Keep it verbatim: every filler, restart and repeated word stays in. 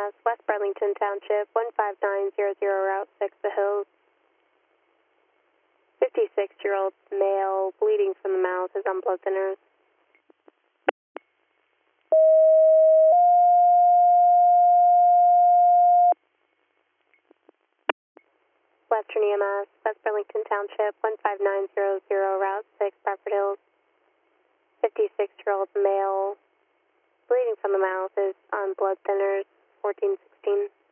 S, West Burlington Township, one five nine zero zero, Route six, The Hills. fifty-six-year-old male, bleeding from the mouth, is on blood thinners. Western E M S, West Burlington Township, one five nine zero zero, Route six, Bradford Hills. fifty-six-year-old male, bleeding from the mouth, is on blood thinners, fourteen sixteen.